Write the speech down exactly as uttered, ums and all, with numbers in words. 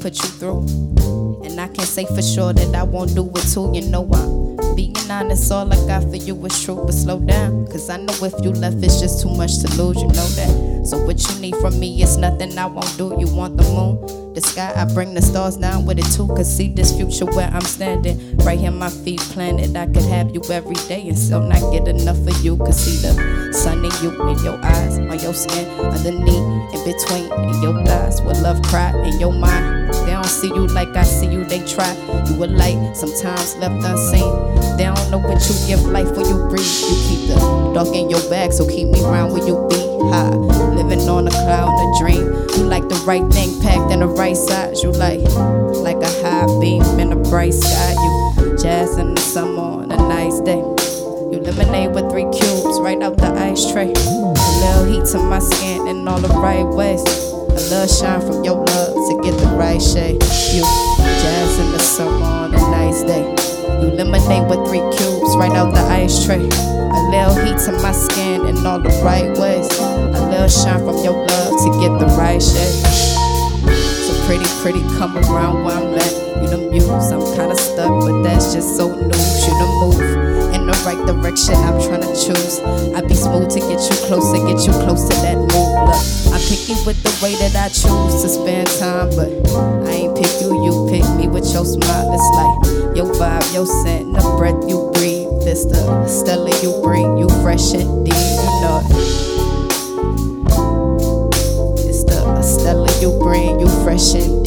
put you through. And I can say for sure that I won't do it too. You know I'm being honest, all I got for you is true. But slow down, cause I know if you left it's just too much to lose, you know that. So what you need from me is nothing I won't do. You want the moon, the sky, I bring the stars down with it too. Cause see this future where I'm standing, right here my feet planted. I could have you every day and still not get enough of you. Cause see the sun in you, in your eyes, on your skin, underneath, in between, in your thighs. With love cry in your mind. They don't see you like I see you, they try. You a light, sometimes left unseen. They don't know what you give life when you breathe. You keep the dog in your bag, so keep me around when you be high. Living on a cloud, a dream. You like the right thing packed in the right size. You like, like a high beam in a bright sky. You jazz in the summer on a nice day. You lemonade with three cubes right out the ice tray. A little heat to my skin in all the right ways. A little shine from your love to get the right shade. You jazz in the summer on a nice day. You lemonade with three cubes right out the ice tray. A little heat to my skin in all the right ways. A little shine from your love to get the right shade. So pretty, pretty, come around where I'm at. You the muse, I'm kinda stuck, but that's just so new. You the move in the right direction, I'm tryna choose. I be smooth to get you closer, get you close to that move. Look, I'm picky with the way that I choose to spend time, but I ain't pick you, you pick me with your smile. It's like your vibe, your scent, the breath you breathe. It's the Stella you bring, you fresh and deep, you know it. It's the Stella you bring, you fresh and deep.